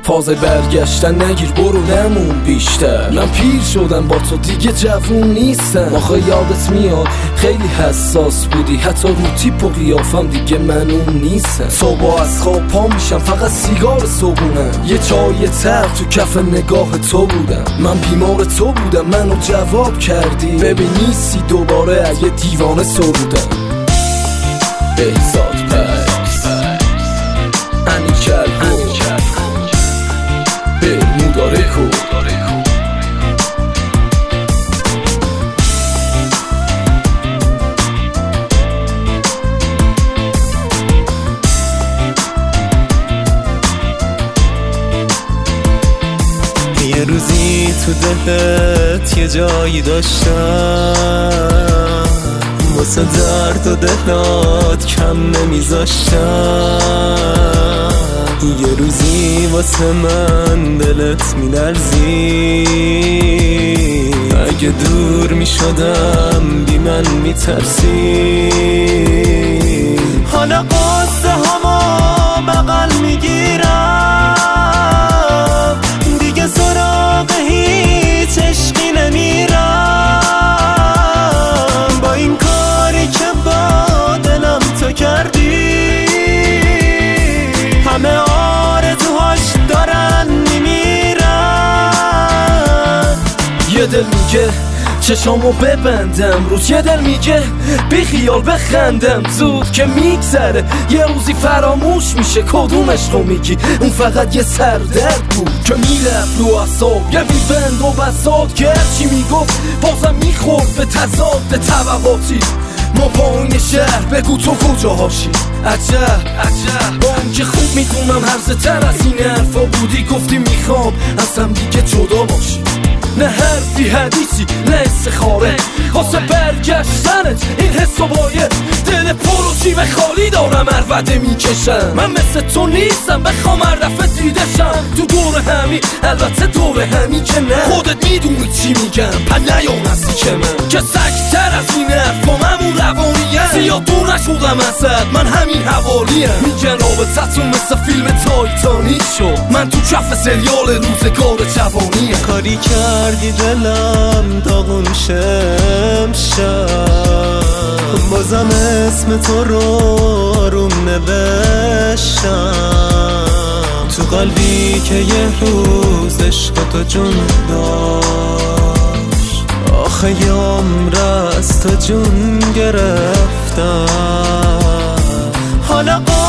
فاز برگشتن نگیر برو نمون بیشتر. من پیر شدم با تو دیگه جوون نیستم. آخه یادت میاد خیلی حساس بودی، حتی رو تیپ و قیافم دیگه من اون نیستم. صبح از خواب پا میشم فقط سیگار صبحونم، یه چای تر تو کف نگاه تو بودم. من بیمار تو بودم منو جواب کردی، ببین نیستی دوباره اگه دیوانه سرودم. بهزاد پس انیکل برموداره کو یه روزی تو دلت یه جایی داشتم، واسه درد و دلات کم نمیذاشتم. یه روزی واسه من دلت میلرزی، اگه دور میشدم بی من میترسی. حالا قصه هما بغل میگیرم، دیگه سراغ هیچ عشقی نمیرم. با این کاری که با دلم تو کردی، همه آرزوهاش دارن میمیرن. یه دل میگه چشامو ببندم روز، یه دل میگه بی خیال بخندم زود که میگذره. یه روزی فراموش میشه کدومش رو میگی، اون فقط یه سردرد بود که میرفت رو اعصاب. یه بیبند و بساط که هرچی میگفت بازم میخورد به تضاد طبقاتی. ما با این شهر بگو تو کجاهاشی؟ عجب با اون که خوب میدونم هرزه تر از این حرفا بودی، گفتی میخوام از هم دیگه جدا باشی. نه حرفی حدیثی نه استخاره واسه برگشتنت، این حس و باید دل پر و جیب خالی دارم عربده میکشم. من مثل تو نیستم بخوام هر دفعه دیدشم تو دور همی، البته دور همی که نه. خودت میدونی چی میگم پر نیام هستی که من که سکتر از این حرف با همون روانیم. زیاد دور نشدم ازت من همین حوالیم. میگن رابطتون مثل فیلم تایتانیک شد، من تو کف سریال روزگار جوانیم. کاری کردی دلم داغون شمشم، بازم اسم تو رو آروم نوشتم. تو قلبی که یه روز عشق تو جون داشت، آخه یامره از تو جون گرفتم. حالا